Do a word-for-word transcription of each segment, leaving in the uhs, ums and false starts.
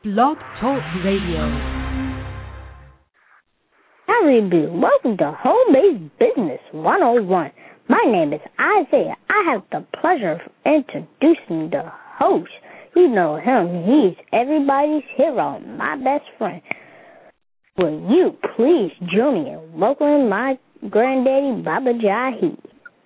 Blog Talk Radio. Howdy, welcome to Home Based Business one oh one. My name is Isaiah. I have the pleasure of introducing the host. You know him. He's everybody's hero, my best friend. Will you please join me in welcoming my granddaddy, Baba Jahi?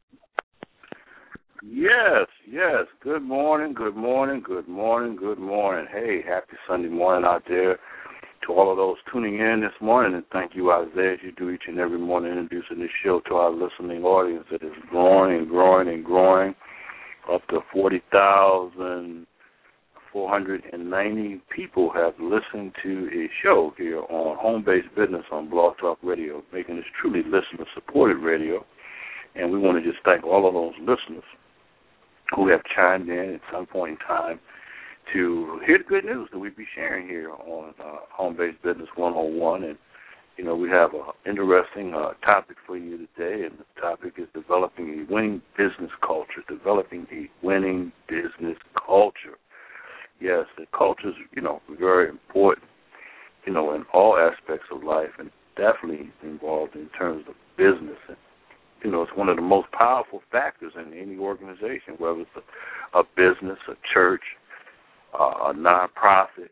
Yes, yes. Good morning, good morning, good morning, good morning. Hey, happy Sunday morning out there to all of those tuning in this morning. And thank you, Isaiah, as you do each and every morning, introducing this show to our listening audience that is growing and growing and growing up to forty thousand four hundred ninety people have listened to a show here on Home Based Business on Blog Talk Radio, making this truly listener-supported radio. And we want to just thank all of those listeners who have chimed in at some point in time to hear the good news that we be sharing here on uh, Home Based Business one oh one. And, you know, we have an interesting uh, topic for you today, and the topic is developing a winning business culture, developing a winning business culture. Yes, the culture is, you know, very important, you know, in all aspects of life, and definitely involved in terms of business. And, you know, it's one of the most powerful factors in any organization, whether it's a, a business, a church, uh, a nonprofit,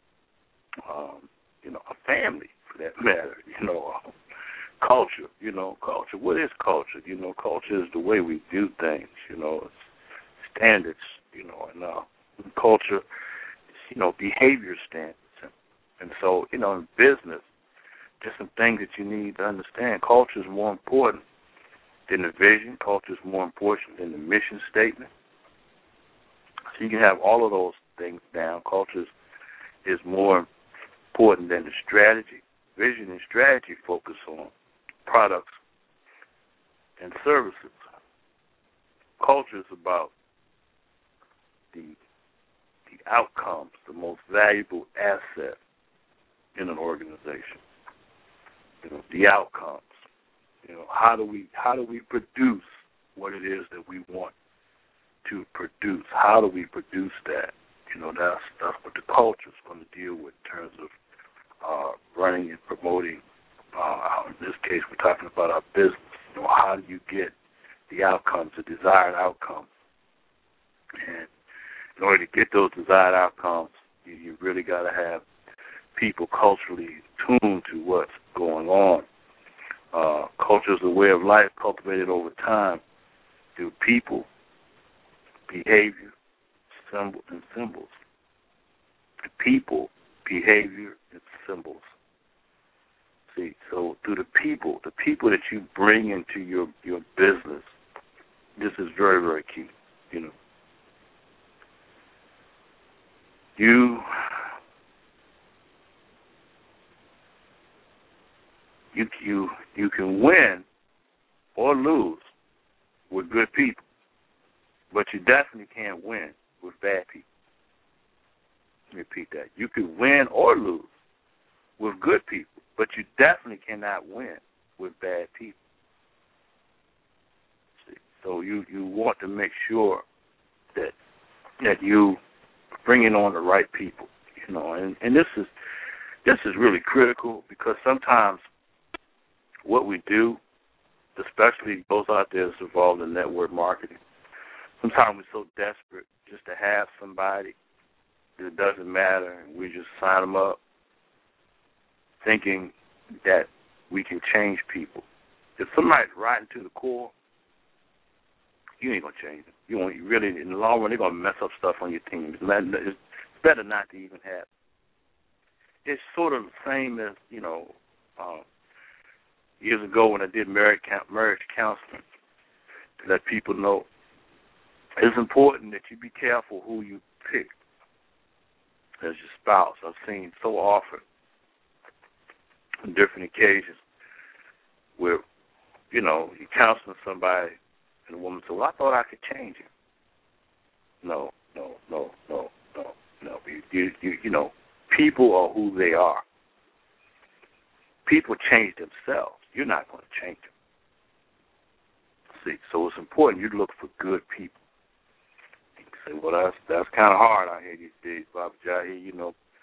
um, you know, a family, for that matter. You know, uh, culture. You know, culture. What is culture? You know, culture is the way we do things. You know, it's standards. You know, and uh, culture is, you know, behavior standards. And, and so, you know, in business, just some things that you need to understand. Culture is more important than the vision. Culture is more important than the mission statement. So you can have all of those things down. Culture is, is more important than the strategy. Vision and strategy focus on products and services. Culture is about the the outcomes, the most valuable asset in an organization. You know, the outcomes. You know, how do we how do we produce what it is that we want to produce? How do we produce that? You know, that's that's what the culture is going to deal with in terms of uh, running and promoting. Uh, in this case, we're talking about our business. You know, how do you get the outcomes, the desired outcomes? And in order to get those desired outcomes, you, you really got to have people culturally tuned to what's going on. Uh, culture is a way of life cultivated over time through people, behavior, symbol, and symbols. People, behavior, and symbols. See, so through the people, the people that you bring into your, your business, this is very, very key, you know. You... You, you you can win or lose with good people, but you definitely can't win with bad people. Let me repeat that. You can win or lose with good people, but you definitely cannot win with bad people. See? So you, you want to make sure that that you bringing on the right people, you know, and, and this is this is really critical because sometimes what we do, especially those out there that's involved in network marketing, sometimes we're so desperate just to have somebody that it doesn't matter, and we just sign them up thinking that we can change people. If somebody's rotten to the core, you ain't going to change them. You won't, you really, in the long run, they're going to mess up stuff on your team. It's better not to even have. It's sort of the same as, you know, um, years ago when I did marriage marriage counseling, to let people know it's important that you be careful who you pick as your spouse. I've seen so often on different occasions where, you know, you're counseling somebody and the woman says, well, I thought I could change him. No, no, no, no, no, no. You, you, you, you know, people are who they are. People change themselves. You're not going to change them. See, so it's important you look for good people. You say, well, that's that's kind of hard out here these days, Baba Jahi. You know,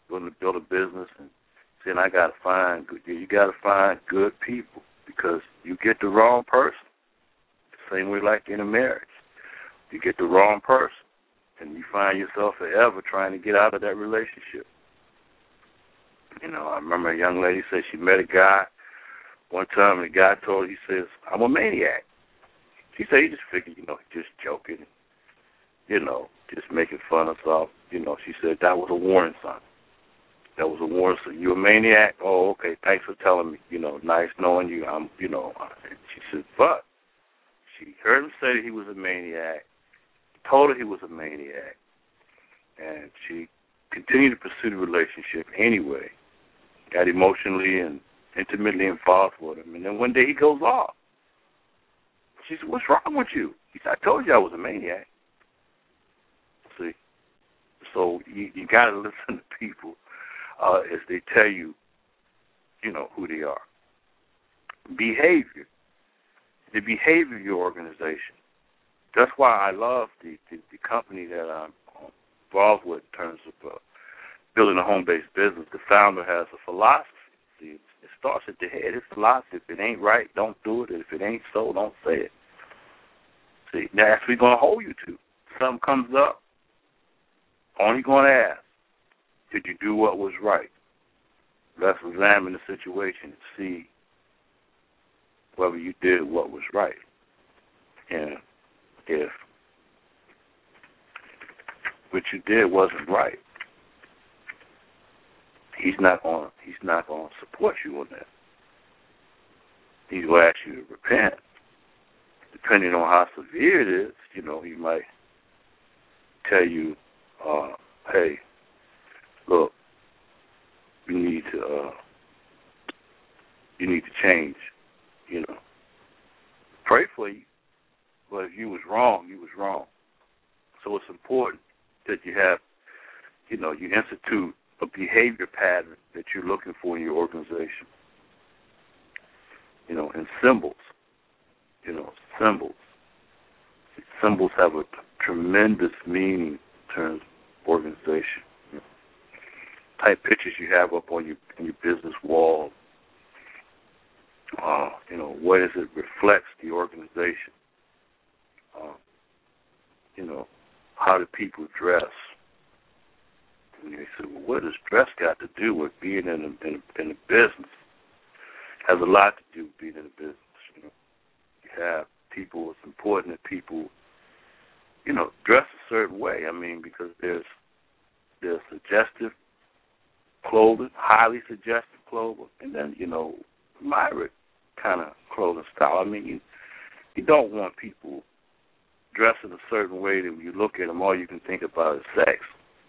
going to build a business and saying I got to find good, you got to find good people because you get the wrong person. The same way like in a marriage. You get the wrong person and you find yourself forever trying to get out of that relationship. You know, I remember a young lady said she met a guy one time and the guy told her, he says, I'm a maniac. She said he just figured, you know, just joking, you know, just making fun of stuff. You know, she said that was a warning sign. That was a warning sign. You a maniac? Oh, okay, thanks for telling me. You know, nice knowing you. I'm, you know, she said, but she heard him say that he was a maniac, told her he was a maniac, and she continued to pursue the relationship anyway, got emotionally and intimately involved with him. And then one day he goes off. She said, what's wrong with you? He said, I told you I was a maniac. See? So you, you got to listen to people uh, as they tell you, you know, who they are. Behavior. The behavior of your organization. That's why I love the, the, the company that I'm involved with in terms of uh, building a home-based business. The founder has a philosophy. See, it, it starts at the head. His philosophy, if it ain't right, don't do it. And if it ain't so, don't say it. See, now that's what we're going to hold you to. If something comes up, only going to ask, did you do what was right? Let's examine the situation and see whether you did what was right. And if what you did wasn't right, he's not going he's not going to support you on that. He's going to ask you to repent. Depending on how severe it is, you know, he might tell you, uh, hey, look, you need to uh, you need to change, you know. Pray for you, but if you was wrong, you was wrong. So it's important that you have, you know, you institute a behavior pattern that you're looking for in your organization. You know, and symbols. You know, symbols. Symbols have a tremendous meaning in terms of organization. You know, type pictures you have up on your on your business wall. Uh, you know, what is it reflects the organization? Uh, you know, how do people dress? And they say, well, what does dress got to do with being in a, in a, in a business? It has a lot to do with being in a business. You know, you have people. It's important that people, you know, dress a certain way. I mean, because there's there's suggestive clothing, highly suggestive clothing, and then you know, moderate kind of clothing style. I mean, you you don't want people dressed in a certain way that when you look at them, all you can think about is sex.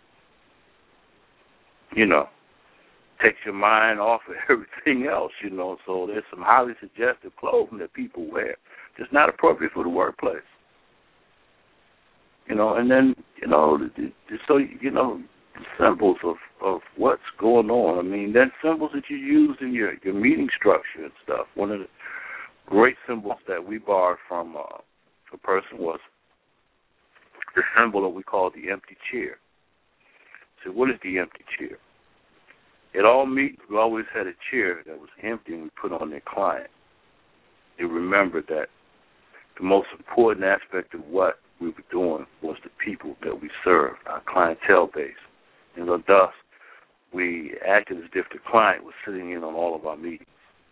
You know, takes your mind off of everything else, you know. So there's some highly suggestive clothing that people wear. Just not appropriate for the workplace. You know, and then, you know, so, you know, symbols of, of what's going on. I mean, then symbols that you use in your, your meeting structure and stuff. One of the great symbols that we borrowed from uh, a person was the symbol that we call the empty chair. So what is the empty chair? At all meetings, we always had a chair that was empty and we put on their client. They remembered that the most important aspect of what we were doing was the people that we served, our clientele base. And thus, we acted as if the client was sitting in on all of our meetings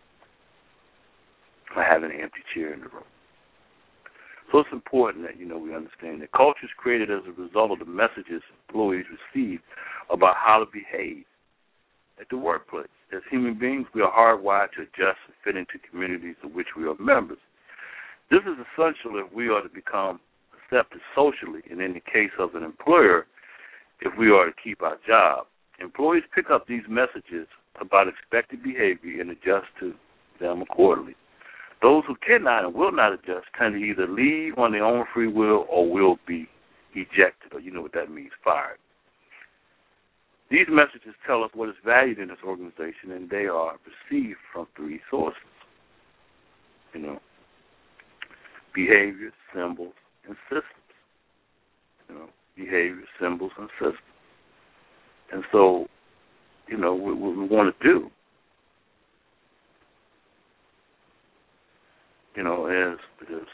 by having an empty chair in the room. So it's important that, you know, we understand that culture is created as a result of the messages employees receive about how to behave at the workplace. As human beings, we are hardwired to adjust and fit into communities of which we are members. This is essential if we are to become accepted socially, and in the case of an employer, if we are to keep our job. Employees pick up these messages about expected behavior and adjust to them accordingly. Those who cannot and will not adjust tend to either leave on their own free will or will be ejected, or you know what that means, fired. These messages tell us what is valued in this organization, and they are received from three sources. You know, behavior, symbols, and systems. You know, behavior, symbols, and systems. And so you know, what, what we want to do. You know, is is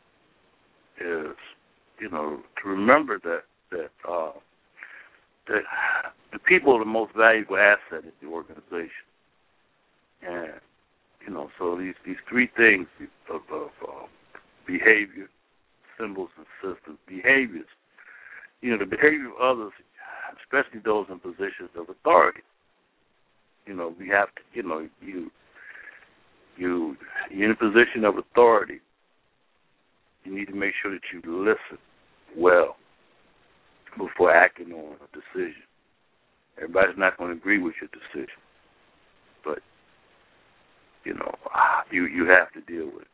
is you know to remember that that uh, that the people are the most valuable asset in the organization, and you know, so these these three things of, of uh, behavior, symbols, and systems. Behaviors, you know, the behavior of others, especially those in positions of authority. You know, we have to, you know, you. You, you're in a position of authority. You need to make sure that you listen well before acting on a decision. Everybody's not going to agree with your decision, but you know you you have to deal with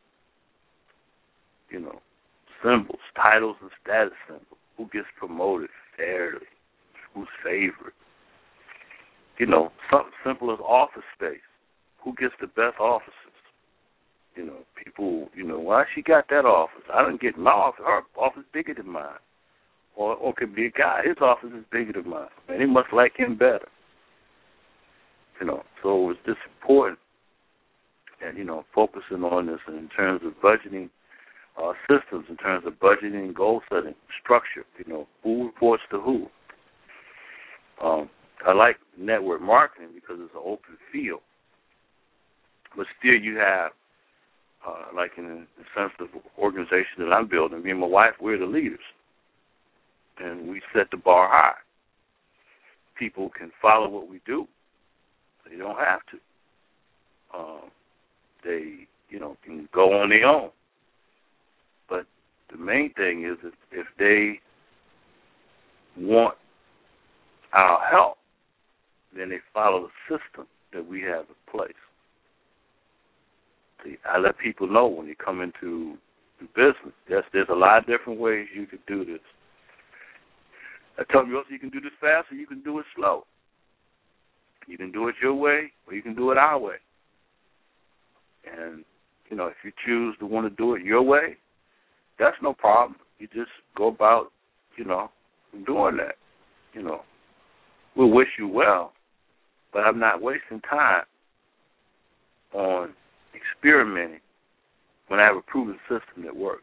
it. You know, symbols, titles, and status symbols. Who gets promoted fairly? Who's favored? You know, something simple as office space. Who gets the best offices? You know, people, you know, why she got that office? I didn't get my office. Her office bigger than mine. Or, or it could be a guy. His office is bigger than mine. And they must like him better. You know, so it's just important. And, you know, focusing on this in terms of budgeting uh, systems, in terms of budgeting, goal setting, structure, you know, who reports to who. Um, I like network marketing because it's an open field. But still you have, uh, like in the sense of organization that I'm building, me and my wife, we're the leaders. And we set the bar high. People can follow what we do. They don't have to. Um, they, you know, can go on their own. But the main thing is if, if they want our help, then they follow the system that we have in place. See, I let people know when you come into the business, there's, there's a lot of different ways you can do this. I tell you also you can do this fast or you can do it slow. You can do it your way or you can do it our way. And, you know, if you choose to want to do it your way, that's no problem. You just go about, you know, doing that. You know, we'll wish you well, but I'm not wasting time on experimenting when I have a proven system that works.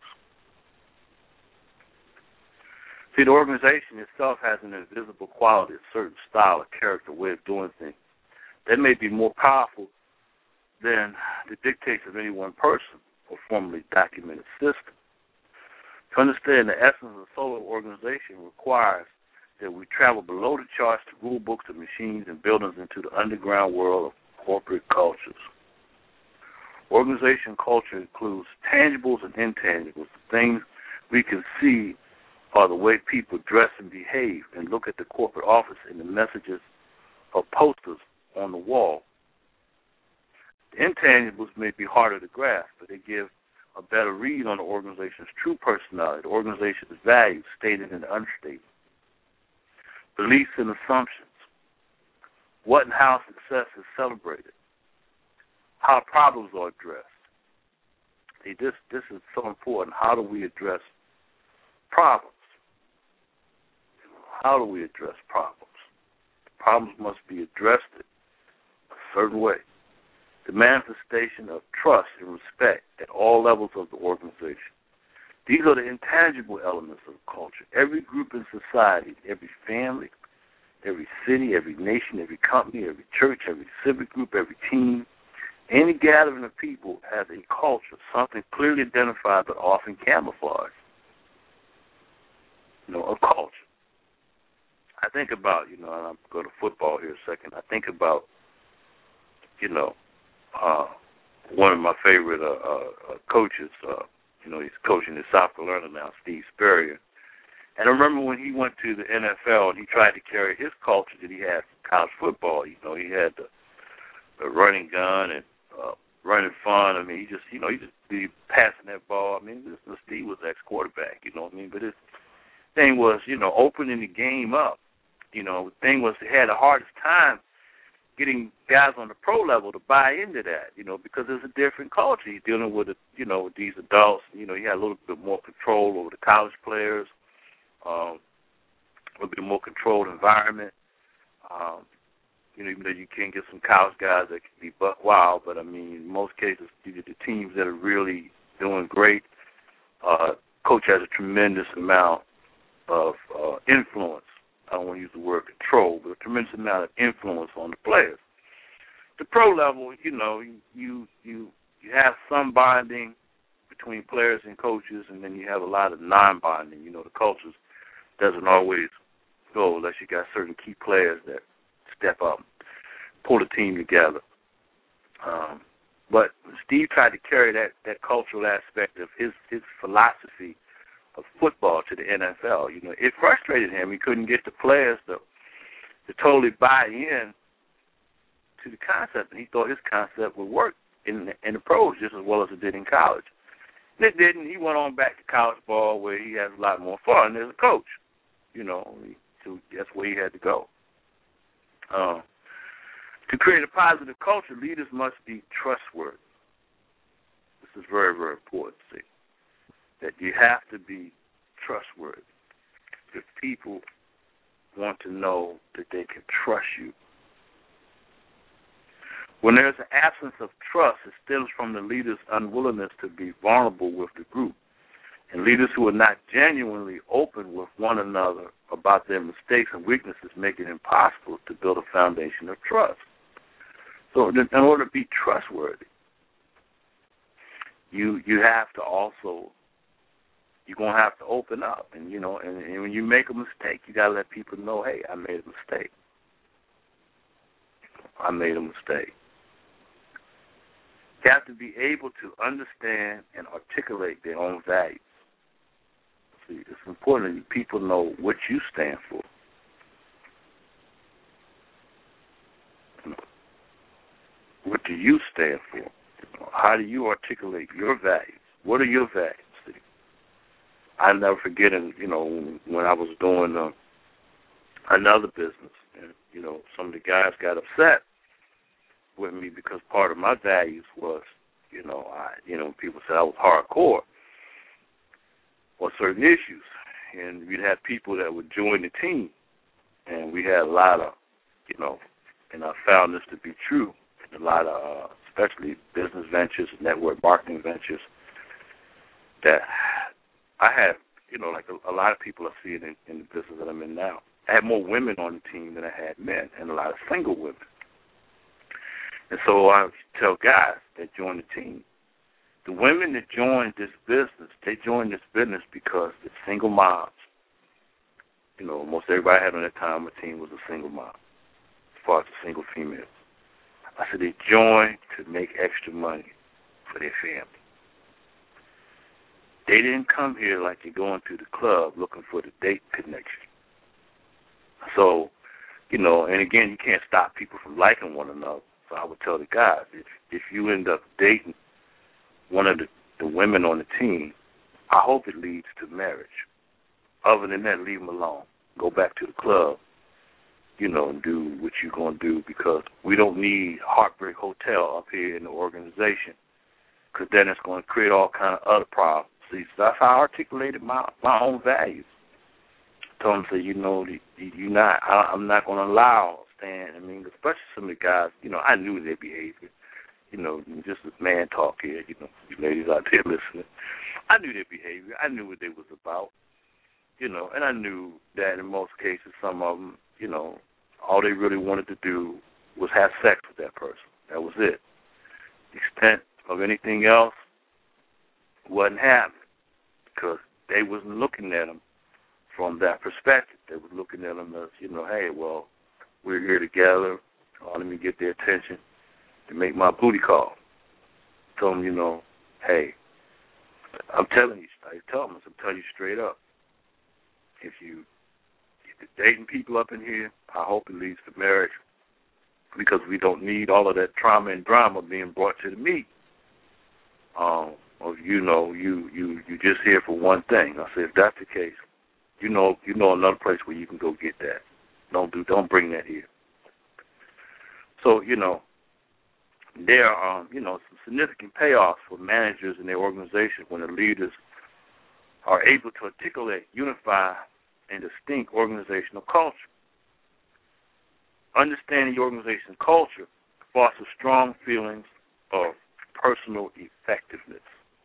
See, the organization itself has an invisible quality, a certain style, a character, way of doing things that may be more powerful than the dictates of any one person or formally documented system. To understand the essence of a solo organization requires that we travel below the charts to rule books of machines and buildings into the underground world of corporate cultures. Organization culture includes tangibles and intangibles. The things we can see are the way people dress and behave and look at the corporate office and the messages or posters on the wall. The intangibles may be harder to grasp, but they give a better read on the organization's true personality, the organization's values, stated and unstated. Beliefs and assumptions. What and how success is celebrated. How problems are addressed. See, this, this is so important. How do we address problems? How do we address problems? Problems must be addressed a certain way. The manifestation of trust and respect at all levels of the organization. These are the intangible elements of culture. Every group in society, every family, every city, every nation, every company, every church, every civic group, every team, any gathering of people has a culture, something clearly identified but often camouflaged. You know, a culture. I think about, you know, and I'm going to football here a second. I think about, you know, uh, one of my favorite uh, uh, coaches, uh, you know, he's coaching in South Carolina now, Steve Spurrier. And I remember when he went to the N F L and he tried to carry his culture that he had from college football. You know, he had the, the running gun and uh, running fun. I mean, he just, you know, he just be passing that ball. I mean, this, this Steve was ex-quarterback, you know what I mean? But his thing was, you know, opening the game up. You know, the thing was he had the hardest time getting guys on the pro level to buy into that, you know, because it's a different culture. He's dealing with, you know, with these adults. You know, he had a little bit more control over the college players, um, a little bit more controlled environment. Um, You know, even though you can get some college guys that can be buck wild, but I mean, in most cases, you get the teams that are really doing great. Uh, coach has a tremendous amount of uh, influence. I don't want to use the word control, but a tremendous amount of influence on the players. The pro level, you know, you you you have some bonding between players and coaches, and then you have a lot of non-bonding. You know, the cultures doesn't always go unless you got certain key players that step up, pull the team together. Um, but Steve tried to carry that, that cultural aspect of his, his philosophy of football to the N F L. You know, it frustrated him. He couldn't get the players to to totally buy in to the concept, and he thought his concept would work in the, in the pros just as well as it did in college. And it didn't. He went on back to college ball where he has a lot more fun as a coach. You know, so that's where he had to go. Uh, to create a positive culture, leaders must be trustworthy. This is very, very important, see, that you have to be trustworthy. If people want to know that they can trust you. When there's an absence of trust, it stems from the leader's unwillingness to be vulnerable with the group. And leaders who are not genuinely open with one another about their mistakes and weaknesses make it impossible to build a foundation of trust. So in order to be trustworthy, you you have to also, you're going to have to open up. And, you know, and, and when you make a mistake, you got to let people know, hey, I made a mistake. I made a mistake. You have to be able to understand and articulate their own values. See, it's important that people know what you stand for. You know, what do you stand for? You know, how do you articulate your values? What are your values? See, I never forget, you know, when I was doing uh, another business, and, you know, some of the guys got upset with me because part of my values was, you know, I, you know, people said I was hardcore on certain issues, and we'd have people that would join the team, and we had a lot of, you know, and I found this to be true, a lot of, uh, especially business ventures, network marketing ventures, that I had, you know, like a, a lot of people I see it in, in the business that I'm in now. I had more women on the team than I had men, and a lot of single women. And so I tell guys that join the team, the women that join this business, they join this business because they're single moms. You know, most everybody I had on that time on my team was a single mom, as far as the single females. I said they join to make extra money for their family. They didn't come here like you're going to the club looking for the date connection. So, you know, and again, you can't stop people from liking one another. So I would tell the guys, if if you end up dating one of the, the women on the team, I hope it leads to marriage. Other than that, leave them alone. Go back to the club, you know, and do what you're going to do, because we don't need Heartbreak Hotel up here in the organization, because then it's going to create all kind of other problems. See, so that's how I articulated my, my own values. I told them, say, you know, you're not, I, I'm not going to allow Stan, I mean, especially some of the guys, you know, I knew their behavior. You know, just as man talk here, you know, you ladies out there listening. I knew their behavior. I knew what they was about, you know, and I knew that in most cases, some of them, you know, all they really wanted to do was have sex with that person. That was it. The extent of anything else wasn't happening, because they wasn't looking at them from that perspective. They was looking at them as, you know, hey, well, we're here together. Oh, let me get their attention to make my booty call. Tell them, you know, hey, I'm telling you, I tell them, I'm telling you straight up. If you if you're dating people up in here, I hope it leads to marriage, because we don't need all of that trauma and drama being brought to the meet. Um, or you know, you you you just here for one thing. I say, if that's the case, you know, you know another place where you can go get that. Don't do, don't bring that here. So, you know, there are, um, you know, some significant payoffs for managers and their organization when the leaders are able to articulate, unify, and distinct organizational culture. understanding your organization's culture fosters strong feelings of personal effectiveness.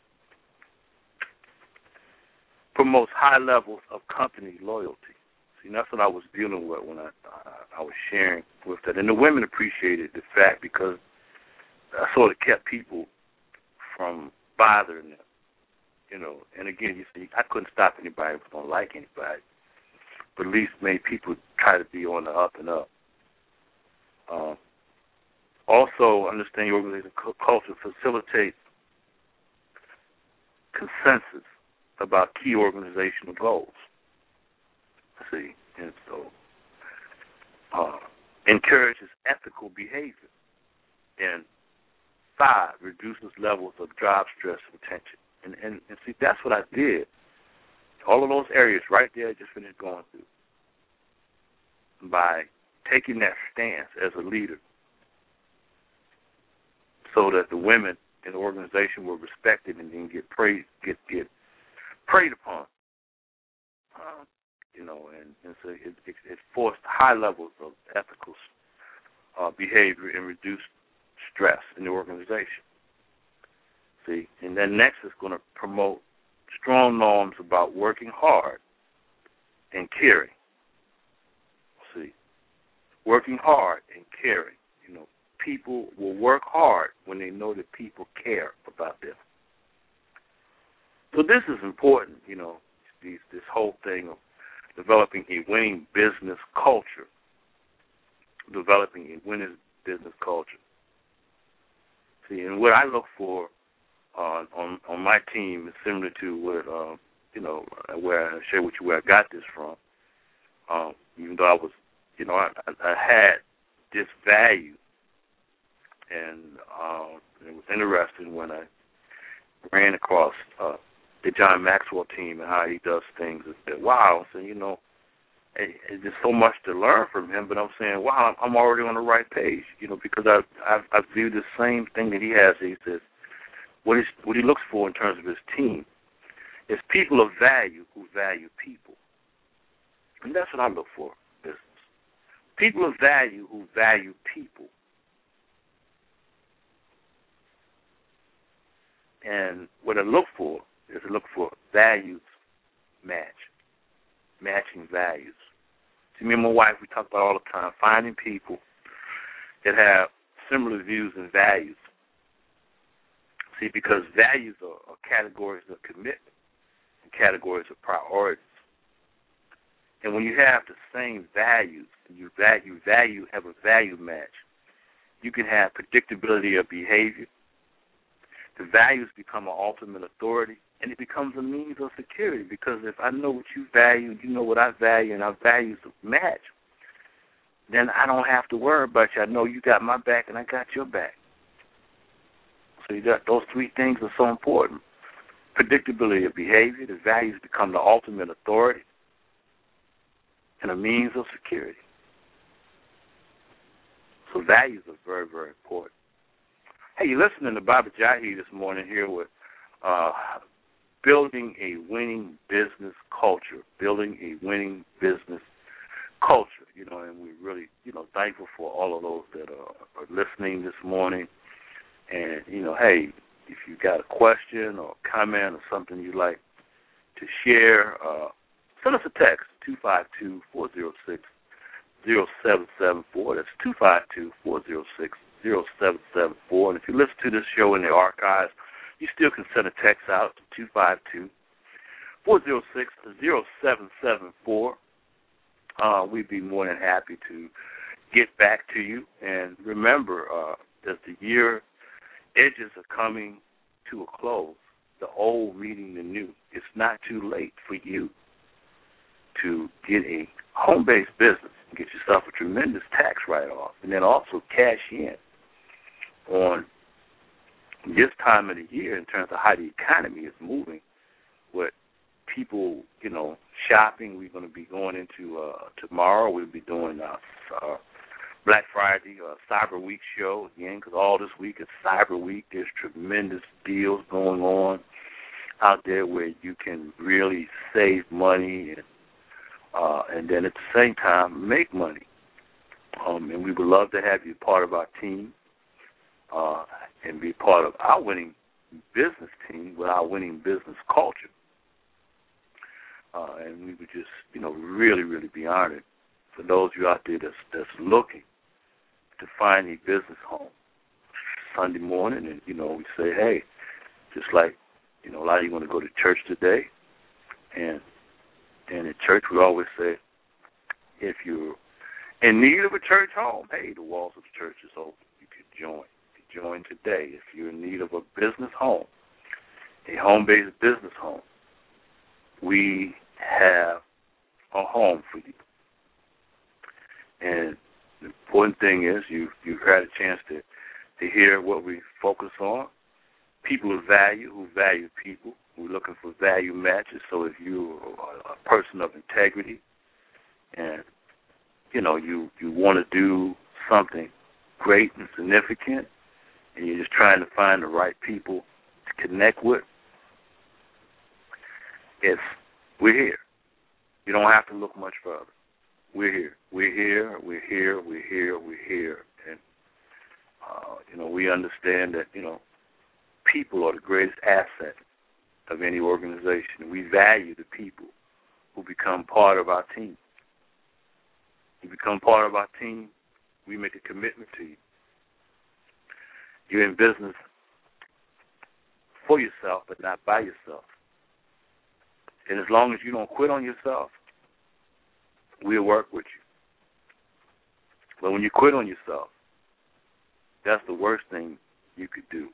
Promotes high levels of company loyalty. See, that's what I was dealing with when I I, I was sharing with that. And the women appreciated the fact because I sort of kept people from bothering them, you know. And again, you see, I couldn't stop anybody who don't like anybody, but at least made people try to be on the up and up. Um, also, understand your organization culture facilitates consensus about key organizational goals. See, and so uh, encourages ethical behavior. And five, reduces levels of job stress and tension. And, and, and see, that's what I did. All of those areas right there I just finished going through. By taking that stance as a leader so that the women in the organization were respected and then get praised, get, get preyed upon. Uh, you know, and, and so it, it, it forced high levels of ethical uh, behavior and reduced stress in the organization. See, and then next is going to promote strong norms about working hard and caring. See, working hard and caring. You know, people will work hard when they know that people care about them. So this is important, you know, these, this whole thing of developing a winning business culture, developing a winning business culture. See, and what I look for uh, on on my team is similar to what, uh, you know, where I share with you where I got this from. Um, even though I was, you know, I, I had this value, and um, it was interesting when I ran across uh, the John Maxwell team and how he does things. I said, wow, so, you know, it, it's just so much to learn from him, but I'm saying, wow, I'm already on the right page, you know, because I I, I view the same thing that he has. He says, what, is, what he looks for in terms of his team is people of value who value people. And that's what I look for in business. People of value who value people. And what I look for is I look for values match, matching values. See, me and my wife, we talk about all the time, finding people that have similar views and values. See, because values are, are categories of commitment and categories of priorities. And when you have the same values, and you value, value have a value match, you can have predictability of behavior. The values become an ultimate authority, and it becomes a means of security, because if I know what you value, you know what I value, and our values match, then I don't have to worry about you. I know you got my back, and I got your back. So you got those three things are so important. Predictability of behavior, the values become the ultimate authority, and a means of security. So values are very, very important. Hey, you're listening to Baba Jahi this morning here with uh, building a winning business culture, building a winning business culture, you know, and we're really, you know, thankful for all of those that are, are listening this morning. And, you know, hey, if you've got a question or comment or something you'd like to share, uh, send us a text, two five two, four oh six, oh seven seven four. That's two five two, four oh six, oh seven seven four. And if you listen to this show in the archives, you still can send a text out to two five two, four oh six, oh seven seven four. Uh, we'd be more than happy to get back to you. And remember, uh, as the year edges are coming to a close, the old meeting the new, it's not too late for you to get a home-based business and get yourself a tremendous tax write-off, and then also cash in on this time of the year in terms of how the economy is moving with people, you know, shopping. We're going to be going into uh, tomorrow. We'll be doing uh, uh, Black Friday, uh, Cyber Week show again, because all this week is Cyber Week. There's tremendous deals going on out there where you can really save money and uh, and then at the same time make money. Um, and we would love to have you part of our team uh, and be part of our winning business team with our winning business culture. Uh, and we would just, you know, really, really be honored for those of you out there that's, that's looking to find a business home Sunday morning. And, you know, we say, hey, just like, you know, a lot of you want to go to church today. And, and in church we always say, if you're in need of a church home, hey, the walls of the church is open. You can join. You can join today. If you're in need of a business home, a home-based business home, we have a home for you. And the important thing is you, you've had a chance to, to hear what we focus on. People of value who value people. We're looking for value matches. So if you're a person of integrity and, you know, you, you want to do something great and significant and you're just trying to find the right people to connect with, it's, we're here. You don't have to look much further. We're here. We're here. We're here. We're here. We're here. And, uh, you know, we understand that, you know, people are the greatest asset of any organization. We value the people who become part of our team. You become part of our team, we make a commitment to you. You're in business for yourself, but not by yourself. And as long as you don't quit on yourself, we'll work with you. But when you quit on yourself, that's the worst thing you could do.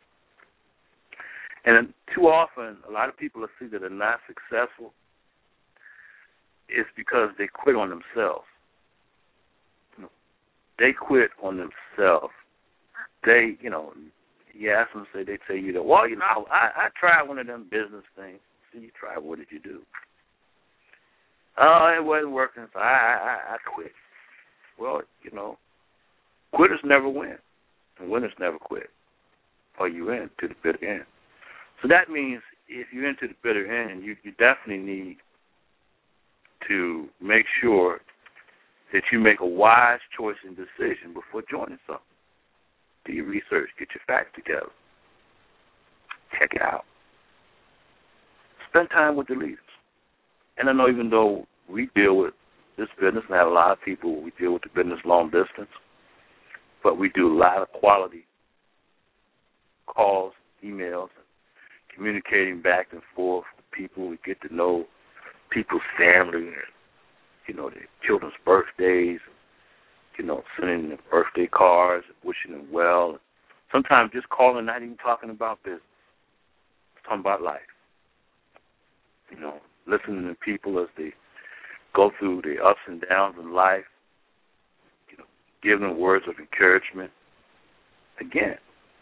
And too often, a lot of people I see that are not successful, it's because they quit on themselves. You know, they quit on themselves. They, you know, you ask them, say they tell you that, well, you know, I, I tried one of them business things. So you tried, what did you do? Oh, it wasn't working, so I, I, I quit. Well, you know, quitters never win, and winners never quit. Or you in to the bitter end. So that means if you're into the bitter end, you, you definitely need to make sure that you make a wise choice and decision before joining something. Do your research, get your facts together, check it out. Spend time with the leaders. And I know even though we deal with this business and have a lot of people, we deal with the business long distance, but we do a lot of quality calls, emails, communicating back and forth with people. We get to know people's family, and, you know, their children's birthdays, you know, sending them birthday cards, wishing them well. Sometimes just calling, not even talking about business, talking about life. You know, listening to people as they go through the ups and downs in life, you know, giving them words of encouragement. Again,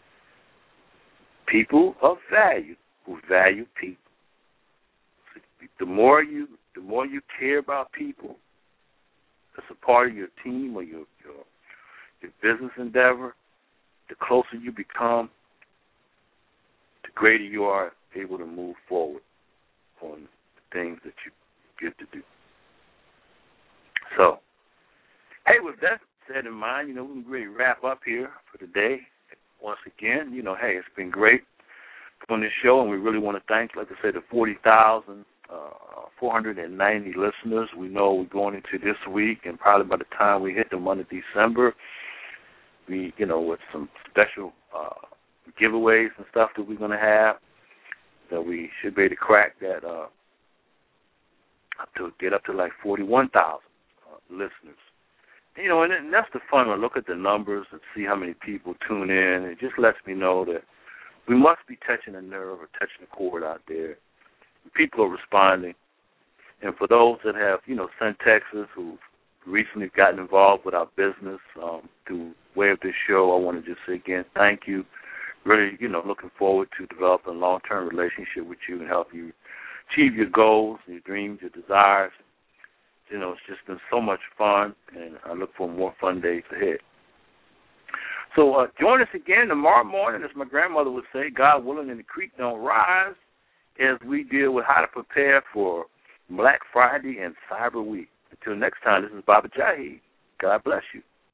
people of value who value people. The more you, the more you care about people, as a part of your team or your, your your business endeavor, the closer you become, the greater you are able to move forward on the things that you get to do. So, hey, with that said in mind, you know, we can really wrap up here for today. Once again, you know, hey, it's been great on this show, and we really want to thank, like I said, the forty thousand four hundred ninety listeners. We know we're going into this week, and probably by the time we hit the month of December, we, you know, with some special uh, giveaways and stuff that we're going to have, that we should be able to crack that uh, up to get up to like forty-one thousand uh, listeners. And, you know, and, and that's the fun. I look at the numbers and see how many people tune in. It just lets me know that we must be touching a nerve or touching a chord out there. People are responding. And for those that have, you know, sent Texas who've recently gotten involved with our business um, through way of this show, I want to just say again, thank you. Really, you know, looking forward to developing a long-term relationship with you and help you achieve your goals, your dreams, your desires. You know, it's just been so much fun, and I look for more fun days ahead. So uh, join us again tomorrow morning, as my grandmother would say, God willing and the creek don't rise, as we deal with how to prepare for Black Friday and Cyber Week. Until next time, this is Baba Jahi. God bless you.